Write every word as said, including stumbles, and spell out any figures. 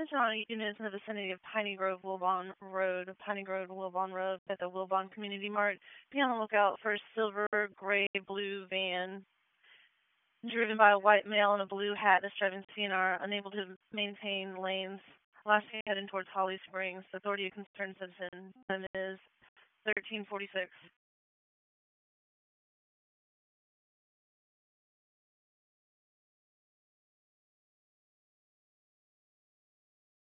attention on units in the vicinity of Piney Grove, Wilbon Road, Piney Grove, Wilbon Road at the Wilbon Community Mart. Be on the lookout for a silver, gray, blue van driven by a white male in a blue hat that's driving C N R, unable to maintain lanes. Last thing heading towards Holly Springs. Authority of Concerned Citizen. Time is thirteen forty-six.